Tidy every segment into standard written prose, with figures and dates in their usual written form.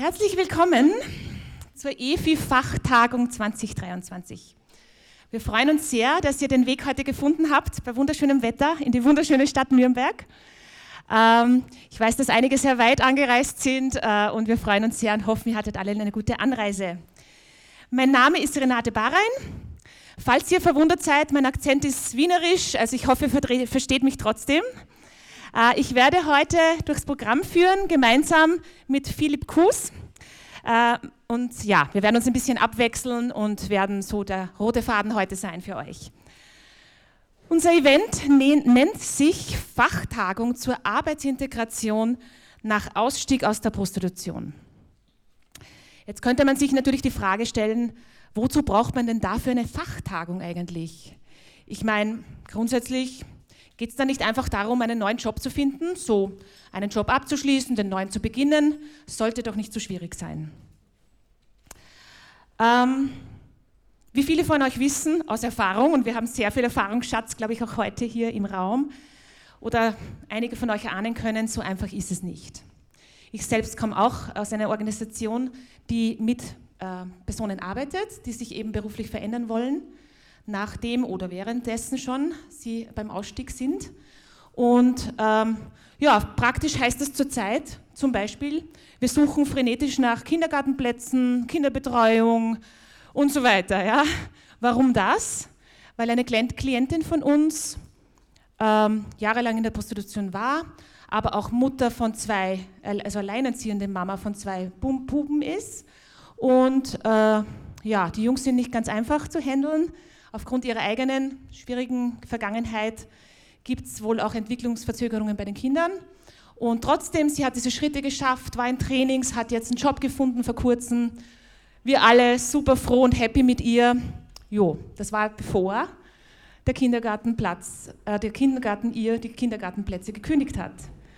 Herzlich willkommen zur EFI-Fachtagung 2023. Wir freuen uns sehr, dass ihr den Weg heute gefunden habt, bei wunderschönem Wetter, in die wunderschöne Stadt Nürnberg. Ich weiß, dass einige sehr weit angereist sind und wir freuen uns sehr und hoffen, ihr hattet alle eine gute Anreise. Mein Name ist Renate Bahrein. Falls ihr verwundert seid, mein Akzent ist wienerisch, also ich hoffe, ihr versteht mich trotzdem. Ich werde heute durchs Programm führen, gemeinsam mit Philipp Kuhs. Und ja, wir werden uns ein bisschen abwechseln und werden so der rote Faden heute sein für euch. Unser Event nennt sich Fachtagung zur Arbeitsintegration nach Ausstieg aus der Prostitution. Jetzt könnte man sich natürlich die Frage stellen, wozu braucht man denn dafür eine Fachtagung eigentlich? Ich meine, grundsätzlich geht es da nicht einfach darum, einen neuen Job zu finden, so einen Job abzuschließen, den neuen zu beginnen, sollte doch nicht so schwierig sein. Wie viele von euch wissen aus Erfahrung, und wir haben sehr viel Erfahrungsschatz, glaube ich, auch heute hier im Raum, oder einige von euch ahnen können, so einfach ist es nicht. Ich selbst komme auch aus einer Organisation, die mit Personen arbeitet, die sich eben beruflich verändern wollen, nachdem oder währenddessen schon sie beim Ausstieg sind. Und ja, praktisch heißt es zurzeit zum Beispiel, wir suchen frenetisch nach Kindergartenplätzen, Kinderbetreuung und so weiter. Ja. Warum das? Weil eine Klientin von uns jahrelang in der Prostitution war, aber auch Mutter von zwei, also alleinerziehende Mama von zwei Buben ist. Und ja, die Jungs sind nicht ganz einfach zu handeln. Aufgrund ihrer eigenen schwierigen Vergangenheit gibt es wohl auch Entwicklungsverzögerungen bei den Kindern. Und trotzdem, sie hat diese Schritte geschafft, war in Trainings, hat jetzt einen Job gefunden vor kurzem. Wir alle super froh und happy mit ihr. Jo, das war bevor der Kindergarten ihr die Kindergartenplätze gekündigt hat.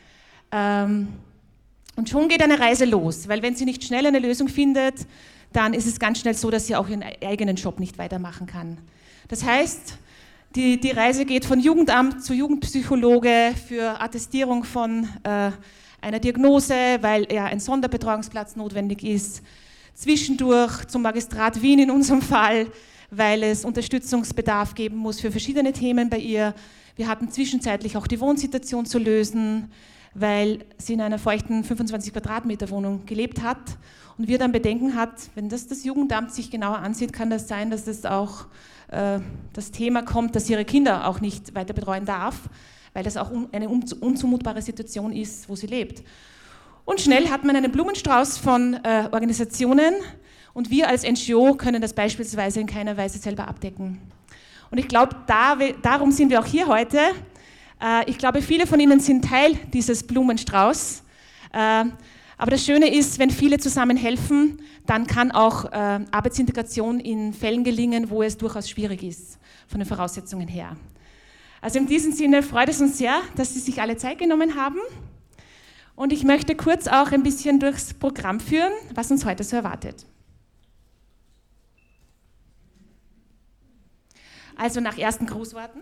Und schon geht eine Reise los, weil wenn sie nicht schnell eine Lösung findet, dann ist es ganz schnell so, dass sie auch ihren eigenen Job nicht weitermachen kann. Das heißt, die Reise geht von Jugendamt zu Jugendpsychologe für Attestierung von einer Diagnose, weil ja ein Sonderbetreuungsplatz notwendig ist, zwischendurch zum Magistrat Wien in unserem Fall, weil es Unterstützungsbedarf geben muss für verschiedene Themen bei ihr. Wir hatten zwischenzeitlich auch die Wohnsituation zu lösen, weil sie in einer feuchten 25 Quadratmeter Wohnung gelebt hat und wir dann Bedenken hat, wenn das Jugendamt sich genauer ansieht, kann das sein, dass das auch das Thema kommt, dass ihre Kinder auch nicht weiter betreuen darf, weil das auch eine unzumutbare Situation ist, wo sie lebt. Und schnell hat man einen Blumenstrauß von Organisationen und wir als NGO können das beispielsweise in keiner Weise selber abdecken. Und ich glaube, darum sind wir auch hier heute. Ich glaube, viele von Ihnen sind Teil dieses Blumenstrauß. Aber das Schöne ist, wenn viele zusammen helfen, dann kann auch Arbeitsintegration in Fällen gelingen, wo es durchaus schwierig ist, von den Voraussetzungen her. Also in diesem Sinne freut es uns sehr, dass Sie sich alle Zeit genommen haben. Und ich möchte kurz auch ein bisschen durchs Programm führen, was uns heute so erwartet. Also nach ersten Grußworten.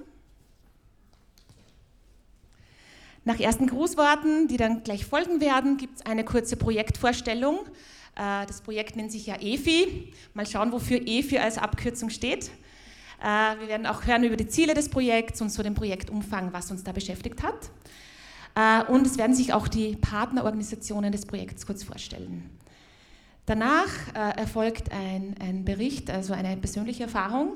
Nach ersten Grußworten, die dann gleich folgen werden, gibt es eine kurze Projektvorstellung. Das Projekt nennt sich ja EFI. Mal schauen, wofür EFI als Abkürzung steht. Wir werden auch hören über die Ziele des Projekts und so den Projektumfang, was uns da beschäftigt hat. Und es werden sich auch die Partnerorganisationen des Projekts kurz vorstellen. Danach erfolgt ein Bericht, also eine persönliche Erfahrung,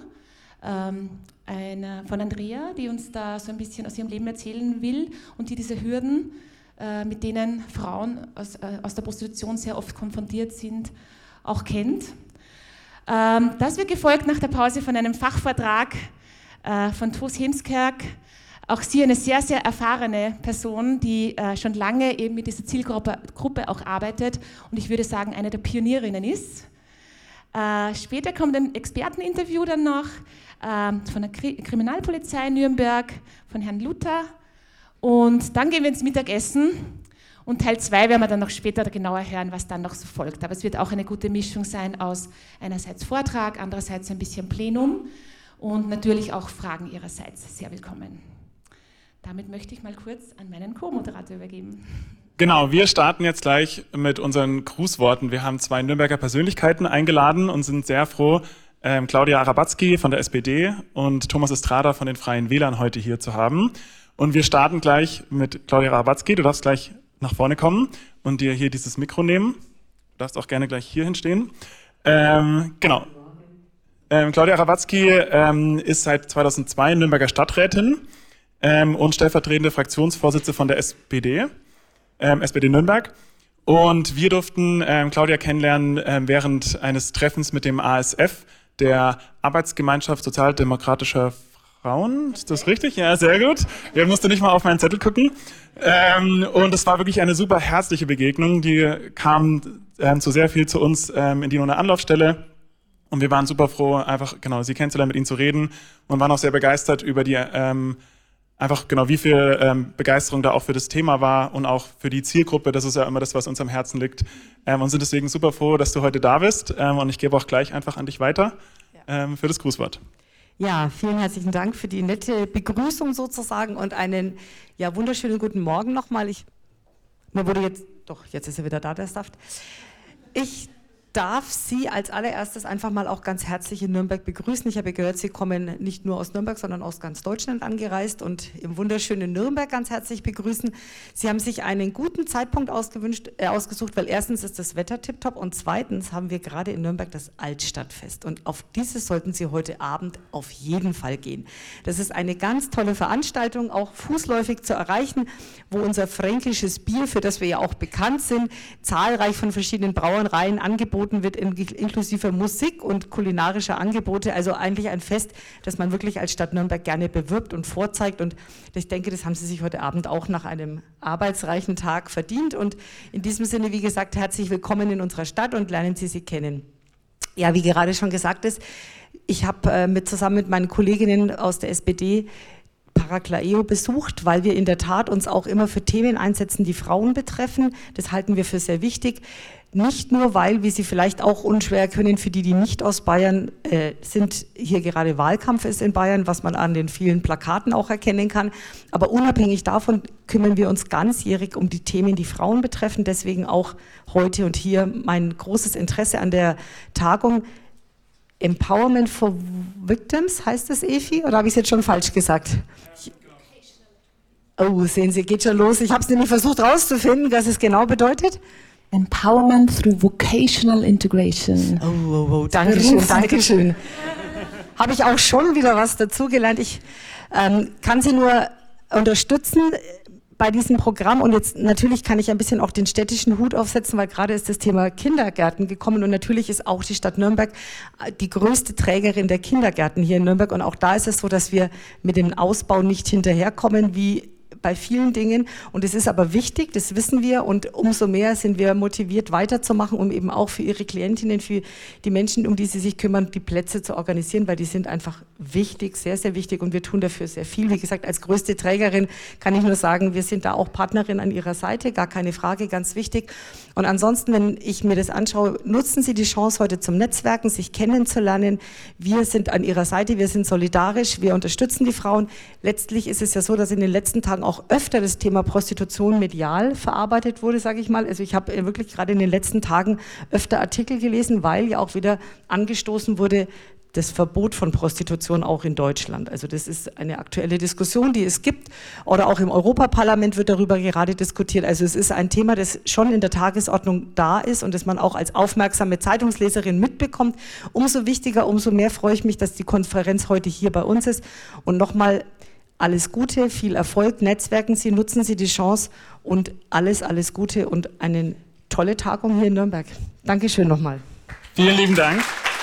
von Andrea, die uns da so ein bisschen aus ihrem Leben erzählen will und die diese Hürden, mit denen Frauen aus der Prostitution sehr oft konfrontiert sind, auch kennt. Das wird gefolgt nach der Pause von einem Fachvortrag von Toos Heemskerk. Auch sie eine sehr, sehr erfahrene Person, die schon lange eben mit dieser Zielgruppe auch arbeitet und ich würde sagen, eine der Pionierinnen ist. Später kommt ein Experteninterview dann noch von der Kriminalpolizei Nürnberg, von Herrn Luther. Und dann gehen wir ins Mittagessen und Teil 2 werden wir dann noch später genauer hören, was dann noch so folgt. Aber es wird auch eine gute Mischung sein aus einerseits Vortrag, andererseits ein bisschen Plenum und natürlich auch Fragen Ihrerseits. Sehr willkommen. Damit möchte ich mal kurz an meinen Co-Moderator übergeben. Genau, wir starten jetzt gleich mit unseren Grußworten. Wir haben 2 Nürnberger Persönlichkeiten eingeladen und sind sehr froh, Claudia Arabatzky von der SPD und Thomas Estrada von den Freien Wählern heute hier zu haben. Und wir starten gleich mit Claudia Arabatzky. Du darfst gleich nach vorne kommen und dir hier dieses Mikro nehmen. Du darfst auch gerne gleich hier hinstehen. Genau. Claudia Arabatzky ist seit 2002 Nürnberger Stadträtin und stellvertretende Fraktionsvorsitzende von der SPD, SPD Nürnberg. Und wir durften Claudia kennenlernen während eines Treffens mit dem ASF, der Arbeitsgemeinschaft Sozialdemokratischer Frauen. Ist das richtig? Ja, sehr gut. Ich musste nicht mal auf meinen Zettel gucken. Und es war wirklich eine super herzliche Begegnung. Die kam zu sehr viel zu uns in die eine Anlaufstelle. Und wir waren super froh, einfach genau sie kennenzulernen, mit ihnen zu reden. Und waren auch sehr begeistert über die einfach genau, wie viel Begeisterung da auch für das Thema war und auch für die Zielgruppe. Das ist ja immer das, was uns am Herzen liegt. Und sind deswegen super froh, dass du heute da bist. Und ich gebe auch gleich einfach an dich weiter für das Grußwort. Ja, vielen herzlichen Dank für die nette Begrüßung sozusagen und einen wunderschönen guten Morgen nochmal. Jetzt ist er wieder da, der Saft. Ich darf Sie als allererstes einfach mal auch ganz herzlich in Nürnberg begrüßen. Ich habe gehört, Sie kommen nicht nur aus Nürnberg, sondern aus ganz Deutschland angereist und im wunderschönen Nürnberg ganz herzlich begrüßen. Sie haben sich einen guten Zeitpunkt ausgesucht, weil erstens ist das Wetter tipptopp und zweitens haben wir gerade in Nürnberg das Altstadtfest und auf dieses sollten Sie heute Abend auf jeden Fall gehen. Das ist eine ganz tolle Veranstaltung, auch fußläufig zu erreichen, wo unser fränkisches Bier, für das wir ja auch bekannt sind, zahlreich von verschiedenen Brauereien angeboten wird, inklusive Musik und kulinarischer Angebote. Also eigentlich ein Fest, das man wirklich als Stadt Nürnberg gerne bewirbt und vorzeigt. Und ich denke, das haben Sie sich heute Abend auch nach einem arbeitsreichen Tag verdient. Und in diesem Sinne, wie gesagt, herzlich willkommen in unserer Stadt und lernen Sie kennen. Ja, wie gerade schon gesagt ist, ich habe zusammen mit meinen Kolleginnen aus der SPD Paraklaeo besucht, weil wir in der Tat uns auch immer für Themen einsetzen, die Frauen betreffen. Das halten wir für sehr wichtig. Nicht nur, weil, wie Sie vielleicht auch unschwer können, für die, die nicht aus Bayern sind, hier gerade Wahlkampf ist in Bayern, was man an den vielen Plakaten auch erkennen kann. Aber unabhängig davon kümmern wir uns ganzjährig um die Themen, die Frauen betreffen. Deswegen auch heute und hier mein großes Interesse an der Tagung. Empowerment for Victims, heißt das, Efi? Oder habe ich es jetzt schon falsch gesagt? Oh, sehen Sie, geht schon los. Ich habe es nämlich versucht rauszufinden, was es genau bedeutet. Empowerment through Vocational Integration. Oh, Dankeschön. Habe ich auch schon wieder was dazugelernt. Ich kann Sie nur unterstützen bei diesem Programm und jetzt natürlich kann ich ein bisschen auch den städtischen Hut aufsetzen, weil gerade ist das Thema Kindergärten gekommen und natürlich ist auch die Stadt Nürnberg die größte Trägerin der Kindergärten hier in Nürnberg und auch da ist es so, dass wir mit dem Ausbau nicht hinterherkommen, wie bei vielen Dingen und es ist aber wichtig, das wissen wir und umso mehr sind wir motiviert weiterzumachen, um eben auch für Ihre Klientinnen, für die Menschen, um die Sie sich kümmern, die Plätze zu organisieren, weil die sind einfach wichtig, sehr, sehr wichtig und wir tun dafür sehr viel. Wie gesagt, als größte Trägerin kann ich nur sagen, wir sind da auch Partnerin an Ihrer Seite, gar keine Frage, ganz wichtig. Und ansonsten, wenn ich mir das anschaue, nutzen Sie die Chance heute zum Netzwerken, sich kennenzulernen. Wir sind an Ihrer Seite, wir sind solidarisch, wir unterstützen die Frauen. Letztlich ist es ja so, dass in den letzten Tagen auch öfter das Thema Prostitution medial verarbeitet wurde, sage ich mal. Also ich habe wirklich gerade in den letzten Tagen öfter Artikel gelesen, weil ja auch wieder angestoßen wurde, das Verbot von Prostitution auch in Deutschland. Also das ist eine aktuelle Diskussion, die es gibt. Oder auch im Europaparlament wird darüber gerade diskutiert. Also es ist ein Thema, das schon in der Tagesordnung da ist und das man auch als aufmerksame Zeitungsleserin mitbekommt. Umso wichtiger, umso mehr freue ich mich, dass die Konferenz heute hier bei uns ist. Und nochmal alles Gute, viel Erfolg, netzwerken Sie, nutzen Sie die Chance und alles Gute und eine tolle Tagung hier in Nürnberg. Dankeschön nochmal. Vielen lieben Dank.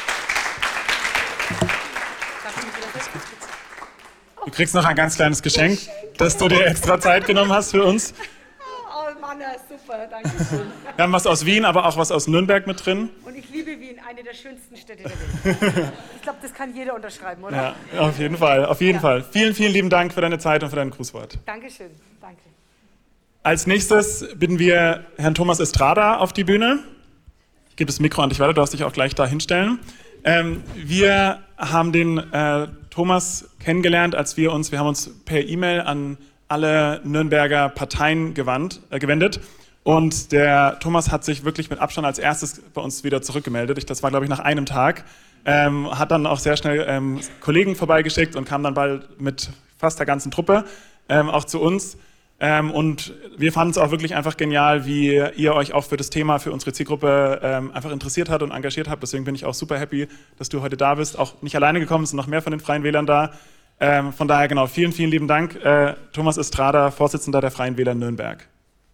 Du kriegst noch ein ganz kleines Geschenk, dass du dir extra Zeit genommen hast für uns. Oh Mann, super, danke schön. Wir haben was aus Wien, aber auch was aus Nürnberg mit drin. Und ich liebe Wien, eine der schönsten Städte der Welt. Ich glaube, das kann jeder unterschreiben, oder? Ja, auf jeden Fall, auf jeden Fall. Vielen, vielen lieben Dank für deine Zeit und für dein Grußwort. Dankeschön, danke. Als nächstes bitten wir Herrn Thomas Estrada auf die Bühne. Ich gebe das Mikro an dich weiter, du darfst dich auch gleich da hinstellen. Wir haben den Thomas kennengelernt, als wir haben uns per E-Mail an alle Nürnberger Parteien gewendet Und der Thomas hat sich wirklich mit Abstand als erstes bei uns wieder zurückgemeldet. Das war, glaube ich, nach einem Tag. Hat dann auch sehr schnell Kollegen vorbeigeschickt und kam dann bald mit fast der ganzen Truppe auch zu uns. Und wir fanden es auch wirklich einfach genial, wie ihr euch auch für das Thema, für unsere Zielgruppe einfach interessiert habt und engagiert habt. Deswegen bin ich auch super happy, dass du heute da bist. Auch nicht alleine gekommen, es sind noch mehr von den Freien Wählern da. Von daher genau, vielen, vielen lieben Dank. Thomas Estrada, Vorsitzender der Freien Wähler Nürnberg.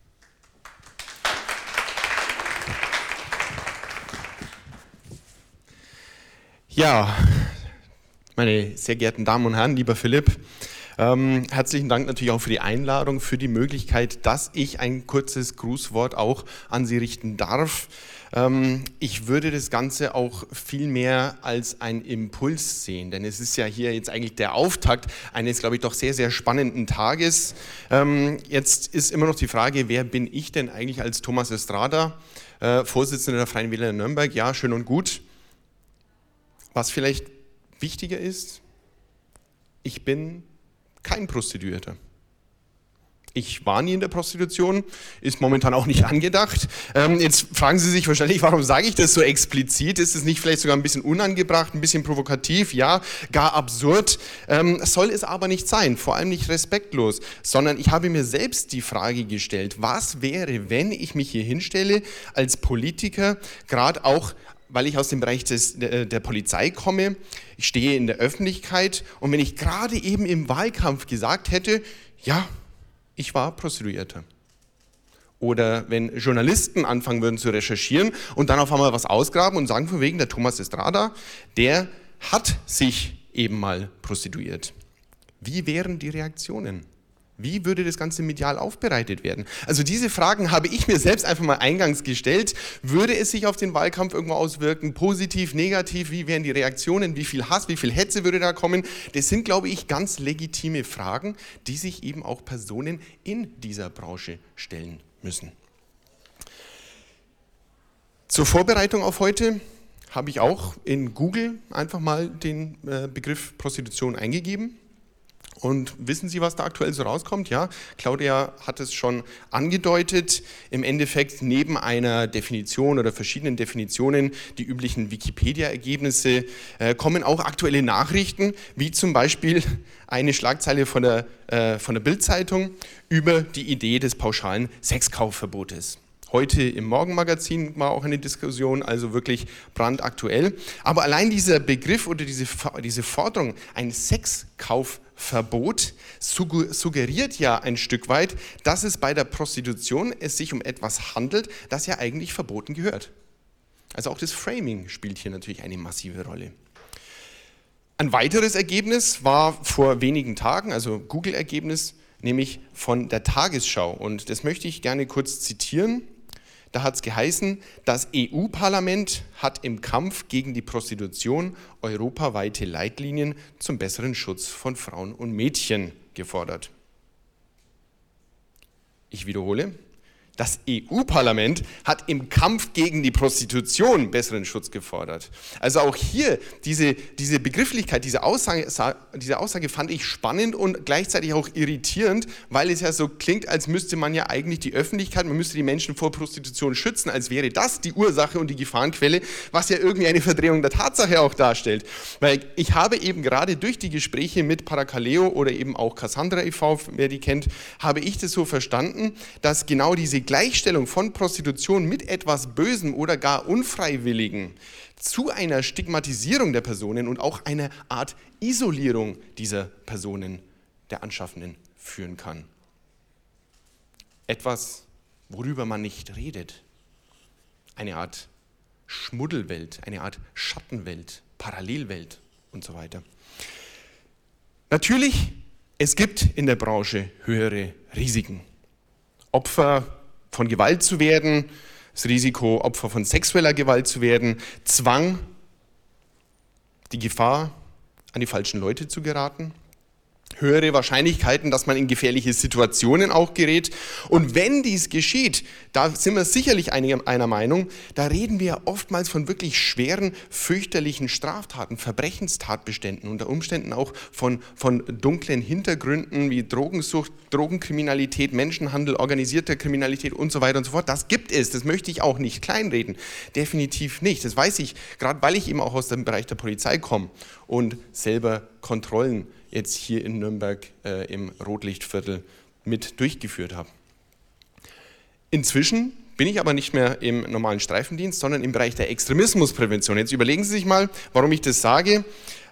Ja, meine sehr geehrten Damen und Herren, lieber Philipp, herzlichen Dank natürlich auch für die Einladung, für die Möglichkeit, dass ich ein kurzes Grußwort auch an Sie richten darf. Ich würde das Ganze auch viel mehr als einen Impuls sehen, denn es ist ja hier jetzt eigentlich der Auftakt eines, glaube ich, doch sehr, sehr spannenden Tages. Jetzt ist immer noch die Frage, wer bin ich denn eigentlich als Thomas Estrada, Vorsitzender der Freien Wähler in Nürnberg? Ja, schön und gut. Was vielleicht wichtiger ist, ich bin kein Prostituierter. Ich war nie in der Prostitution, ist momentan auch nicht angedacht. Jetzt fragen Sie sich wahrscheinlich, warum sage ich das so explizit? Ist es nicht vielleicht sogar ein bisschen unangebracht, ein bisschen provokativ, ja, gar absurd? Soll es aber nicht sein, vor allem nicht respektlos, sondern ich habe mir selbst die Frage gestellt, was wäre, wenn ich mich hier hinstelle als Politiker, gerade auch weil ich aus dem Bereich der Polizei komme, ich stehe in der Öffentlichkeit und wenn ich gerade eben im Wahlkampf gesagt hätte, ja, ich war Prostituierter. Oder wenn Journalisten anfangen würden zu recherchieren und dann auf einmal was ausgraben und sagen von wegen, der Thomas Estrada, der hat sich eben mal prostituiert. Wie wären die Reaktionen? Wie würde das Ganze medial aufbereitet werden? Also diese Fragen habe ich mir selbst einfach mal eingangs gestellt. Würde es sich auf den Wahlkampf irgendwo auswirken? Positiv, negativ? Wie wären die Reaktionen? Wie viel Hass, wie viel Hetze würde da kommen? Das sind, glaube ich, ganz legitime Fragen, die sich eben auch Personen in dieser Branche stellen müssen. Zur Vorbereitung auf heute habe ich auch in Google einfach mal den Begriff Prostitution eingegeben. Und wissen Sie, was da aktuell so rauskommt? Ja, Claudia hat es schon angedeutet. Im Endeffekt neben einer Definition oder verschiedenen Definitionen, die üblichen Wikipedia-Ergebnisse, kommen auch aktuelle Nachrichten, wie zum Beispiel eine Schlagzeile von der Bild-Zeitung über die Idee des pauschalen Sexkaufverbotes. Heute im Morgenmagazin war auch eine Diskussion, also wirklich brandaktuell. Aber allein dieser Begriff oder diese Forderung, ein Sexkaufverbot, suggeriert ja ein Stück weit, dass es bei der Prostitution sich um etwas handelt, das ja eigentlich verboten gehört. Also auch das Framing spielt hier natürlich eine massive Rolle. Ein weiteres Ergebnis war vor wenigen Tagen, also Google-Ergebnis, nämlich von der Tagesschau. Und das möchte ich gerne kurz zitieren. Da hat es geheißen, das EU-Parlament hat im Kampf gegen die Prostitution europaweite Leitlinien zum besseren Schutz von Frauen und Mädchen gefordert. Ich wiederhole, das EU-Parlament hat im Kampf gegen die Prostitution besseren Schutz gefordert. Also auch hier diese Begrifflichkeit, diese Aussage fand ich spannend und gleichzeitig auch irritierend, weil es ja so klingt, als müsste man ja eigentlich die Öffentlichkeit, man müsste die Menschen vor Prostitution schützen, als wäre das die Ursache und die Gefahrenquelle, was ja irgendwie eine Verdrehung der Tatsache auch darstellt. Weil ich habe eben gerade durch die Gespräche mit Parakaleo oder eben auch Cassandra e.V., wer die kennt, habe ich das so verstanden, dass genau diese Gleichstellung von Prostitution mit etwas Bösem oder gar Unfreiwilligen zu einer Stigmatisierung der Personen und auch einer Art Isolierung dieser Personen, der Anschaffenden, führen kann. Etwas, worüber man nicht redet. Eine Art Schmuddelwelt, eine Art Schattenwelt, Parallelwelt und so weiter. Natürlich, es gibt in der Branche höhere Risiken. Opfer von Gewalt zu werden, das Risiko, Opfer von sexueller Gewalt zu werden, Zwang, die Gefahr, an die falschen Leute zu geraten. höhere Wahrscheinlichkeiten, dass man in gefährliche Situationen auch gerät. Und wenn dies geschieht, da sind wir sicherlich einer Meinung, da reden wir oftmals von wirklich schweren, fürchterlichen Straftaten, Verbrechenstatbeständen, unter Umständen auch von dunklen Hintergründen wie Drogensucht, Drogenkriminalität, Menschenhandel, organisierter Kriminalität und so weiter und so fort. Das gibt es, das möchte ich auch nicht kleinreden, definitiv nicht. Das weiß ich, gerade weil ich eben auch aus dem Bereich der Polizei komme und selber Kontrollen jetzt hier in Nürnberg im Rotlichtviertel mit durchgeführt habe. Inzwischen bin ich aber nicht mehr im normalen Streifendienst, sondern im Bereich der Extremismusprävention. Jetzt überlegen Sie sich mal, warum ich das sage.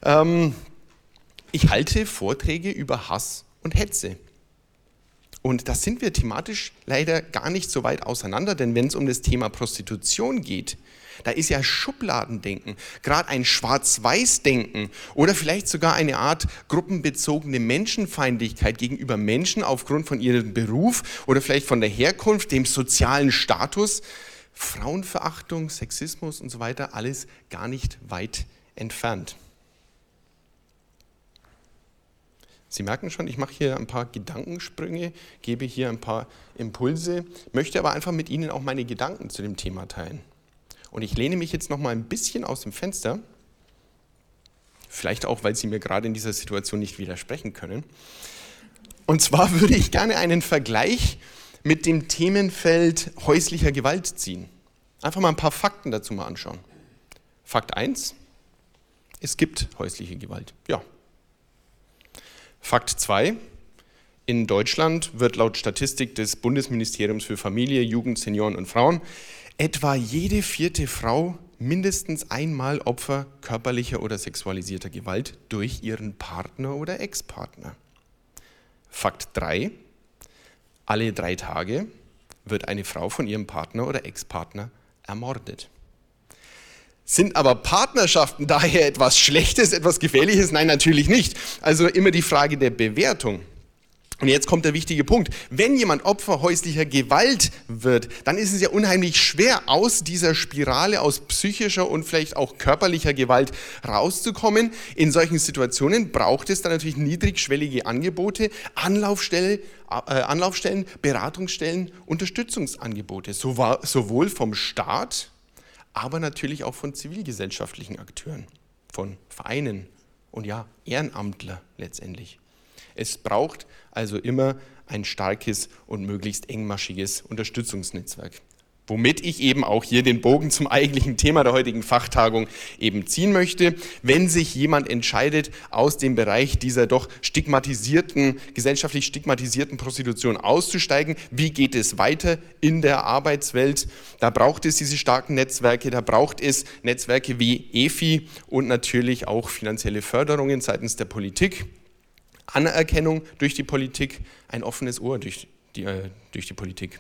Ich halte Vorträge über Hass und Hetze. Und da sind wir thematisch leider gar nicht so weit auseinander, denn wenn es um das Thema Prostitution geht, da ist ja Schubladendenken, gerade ein Schwarz-Weiß-Denken oder vielleicht sogar eine Art gruppenbezogene Menschenfeindlichkeit gegenüber Menschen aufgrund von ihrem Beruf oder vielleicht von der Herkunft, dem sozialen Status, Frauenverachtung, Sexismus und so weiter, alles gar nicht weit entfernt. Sie merken schon, ich mache hier ein paar Gedankensprünge, gebe hier ein paar Impulse, möchte aber einfach mit Ihnen auch meine Gedanken zu dem Thema teilen. Und ich lehne mich jetzt noch mal ein bisschen aus dem Fenster, vielleicht auch, weil Sie mir gerade in dieser Situation nicht widersprechen können. Und zwar würde ich gerne einen Vergleich mit dem Themenfeld häuslicher Gewalt ziehen. Einfach mal ein paar Fakten dazu mal anschauen. Fakt 1, es gibt häusliche Gewalt. Ja. Fakt 2, in Deutschland wird laut Statistik des Bundesministeriums für Familie, Jugend, Senioren und Frauen etwa jede 4. Frau mindestens einmal Opfer körperlicher oder sexualisierter Gewalt durch ihren Partner oder Ex-Partner. Fakt 3, alle 3 Tage wird eine Frau von ihrem Partner oder Ex-Partner ermordet. Sind aber Partnerschaften daher etwas Schlechtes, etwas Gefährliches? Nein, natürlich nicht. Also immer die Frage der Bewertung. Und jetzt kommt der wichtige Punkt. Wenn jemand Opfer häuslicher Gewalt wird, dann ist es ja unheimlich schwer, aus dieser Spirale, aus psychischer und vielleicht auch körperlicher Gewalt rauszukommen. In solchen Situationen braucht es dann natürlich niedrigschwellige Angebote, Anlaufstellen, Beratungsstellen, Unterstützungsangebote, sowohl vom Staat, aber natürlich auch von zivilgesellschaftlichen Akteuren, von Vereinen und ja, Ehrenamtler letztendlich. Es braucht also immer ein starkes und möglichst engmaschiges Unterstützungsnetzwerk. Womit ich eben auch hier den Bogen zum eigentlichen Thema der heutigen Fachtagung eben ziehen möchte. Wenn sich jemand entscheidet, aus dem Bereich dieser doch gesellschaftlich stigmatisierten Prostitution auszusteigen, wie geht es weiter in der Arbeitswelt? Da braucht es diese starken Netzwerke, da braucht es Netzwerke wie EFI und natürlich auch finanzielle Förderungen seitens der Politik. Anerkennung durch die Politik, ein offenes Ohr durch die Politik.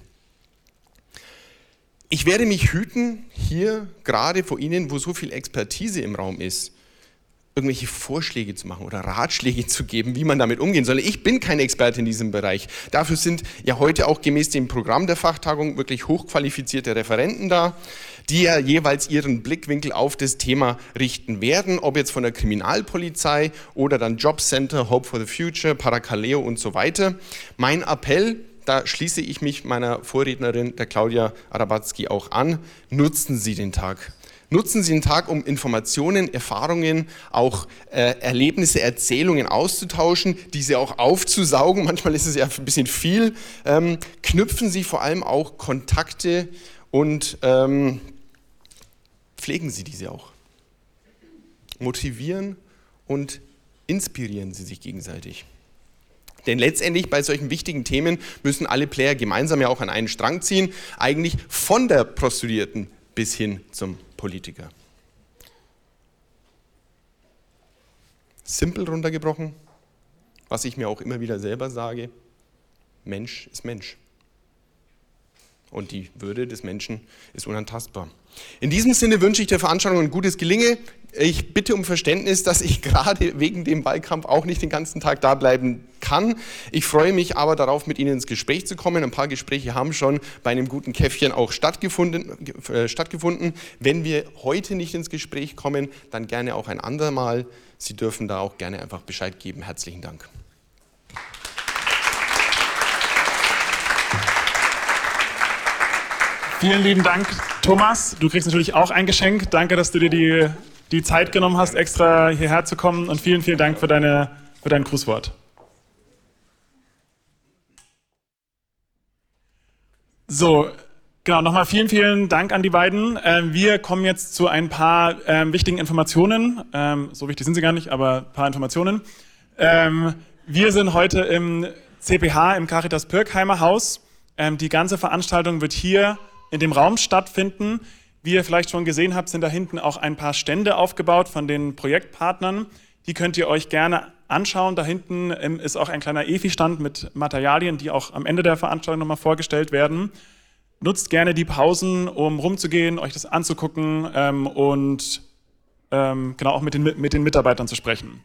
Ich werde mich hüten, hier gerade vor Ihnen, wo so viel Expertise im Raum ist, irgendwelche Vorschläge zu machen oder Ratschläge zu geben, wie man damit umgehen soll. Ich bin kein Experte in diesem Bereich. Dafür sind ja heute auch gemäß dem Programm der Fachtagung wirklich hochqualifizierte Referenten da, die ja jeweils ihren Blickwinkel auf das Thema richten werden, ob jetzt von der Kriminalpolizei oder dann Jobcenter, Hope for the Future, Paracaleo und so weiter. Mein Appell, da schließe ich mich meiner Vorrednerin, der Claudia Arabatzky, auch an, nutzen Sie den Tag. Nutzen Sie den Tag, um Informationen, Erfahrungen, auch Erlebnisse, Erzählungen auszutauschen, diese auch aufzusaugen. Manchmal ist es ja ein bisschen viel. Knüpfen Sie vor allem auch Kontakte und pflegen Sie diese auch. Motivieren und inspirieren Sie sich gegenseitig. Denn letztendlich bei solchen wichtigen Themen müssen alle Player gemeinsam ja auch an einen Strang ziehen, eigentlich von der Prostituierten bis hin zum Politiker. Simpel runtergebrochen, was ich mir auch immer wieder selber sage, Mensch ist Mensch. Und die Würde des Menschen ist unantastbar. In diesem Sinne wünsche ich der Veranstaltung ein gutes Gelingen. Ich bitte um Verständnis, dass ich gerade wegen dem Wahlkampf auch nicht den ganzen Tag da bleiben kann. Ich freue mich aber darauf, mit Ihnen ins Gespräch zu kommen. Ein paar Gespräche haben schon bei einem guten Käffchen auch stattgefunden. Wenn wir heute nicht ins Gespräch kommen, dann gerne auch ein andermal. Sie dürfen da auch gerne einfach Bescheid geben. Herzlichen Dank. Vielen lieben Dank, Thomas. Du kriegst natürlich auch ein Geschenk. Danke, dass du dir die Zeit genommen hast, extra hierher zu kommen. Und vielen, vielen Dank für dein Grußwort. So, genau, nochmal vielen, vielen Dank an die beiden. Wir kommen jetzt zu ein paar wichtigen Informationen. So wichtig sind sie gar nicht, aber ein paar Informationen. Wir sind heute im CPH, im Caritas Pirkheimer Haus. Die ganze Veranstaltung wird hier in dem Raum stattfinden. Wie ihr vielleicht schon gesehen habt, sind da hinten auch ein paar Stände aufgebaut von den Projektpartnern. Die könnt ihr euch gerne anschauen. Da hinten ist auch ein kleiner EFI-Stand mit Materialien, die auch am Ende der Veranstaltung nochmal vorgestellt werden. Nutzt gerne die Pausen, um rumzugehen, euch das anzugucken und genau auch mit den Mitarbeitern zu sprechen.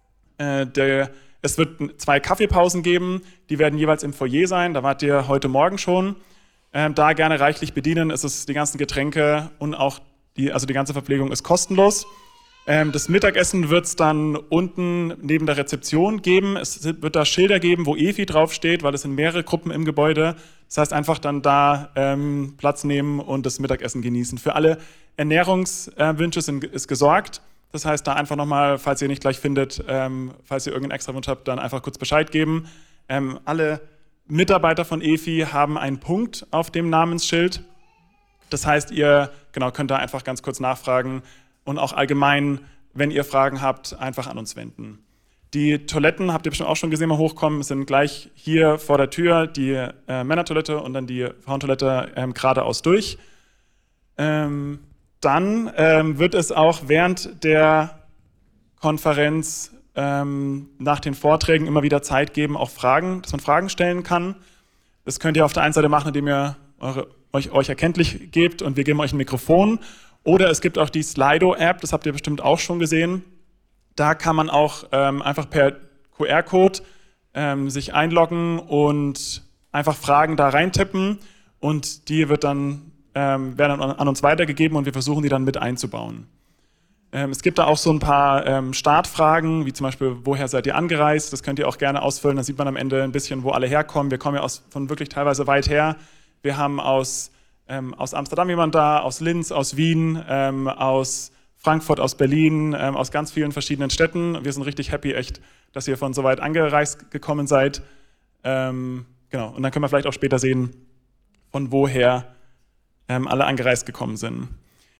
Es wird 2 Kaffeepausen geben, die werden jeweils im Foyer sein, da wart ihr heute Morgen schon. Da gerne reichlich bedienen, die ganzen Getränke und auch die ganze Verpflegung ist kostenlos. Das Mittagessen wird es dann unten neben der Rezeption geben. Es wird da Schilder geben, wo EFI draufsteht, weil es sind mehrere Gruppen im Gebäude. Das heißt, einfach dann da Platz nehmen und das Mittagessen genießen. Für alle Ernährungswünsche ist gesorgt. Das heißt, da einfach nochmal, falls ihr nicht gleich findet, falls ihr irgendeinen extra Wunsch habt, dann einfach kurz Bescheid geben. Alle Mitarbeiter von EFI haben einen Punkt auf dem Namensschild. Das heißt, ihr könnt da einfach ganz kurz nachfragen. Und auch allgemein, wenn ihr Fragen habt, einfach an uns wenden. Die Toiletten, habt ihr bestimmt auch schon gesehen, mal hochkommen, sind gleich hier vor der Tür, die Männertoilette und dann die Frauentoilette geradeaus durch. Dann wird es auch während der Konferenz nach den Vorträgen immer wieder Zeit geben, auch dass man Fragen stellen kann. Das könnt ihr auf der einen Seite machen, indem ihr euch erkenntlich gebt und wir geben euch ein Mikrofon. Oder es gibt auch die Slido-App, das habt ihr bestimmt auch schon gesehen. Da kann man auch einfach per QR-Code sich einloggen und einfach Fragen da reintippen und die werden dann an uns weitergegeben und wir versuchen die dann mit einzubauen. Es gibt da auch so ein paar Startfragen, wie zum Beispiel, woher seid ihr angereist? Das könnt ihr auch gerne ausfüllen, dann sieht man am Ende ein bisschen, wo alle herkommen. Wir kommen ja von wirklich teilweise weit her. Wir haben aus Amsterdam jemand da, aus Linz, aus Wien, aus Frankfurt, aus Berlin, aus ganz vielen verschiedenen Städten. Wir sind richtig happy, echt, dass ihr von so weit angereist gekommen seid. Genau, und dann können wir vielleicht auch später sehen, von woher alle angereist gekommen sind.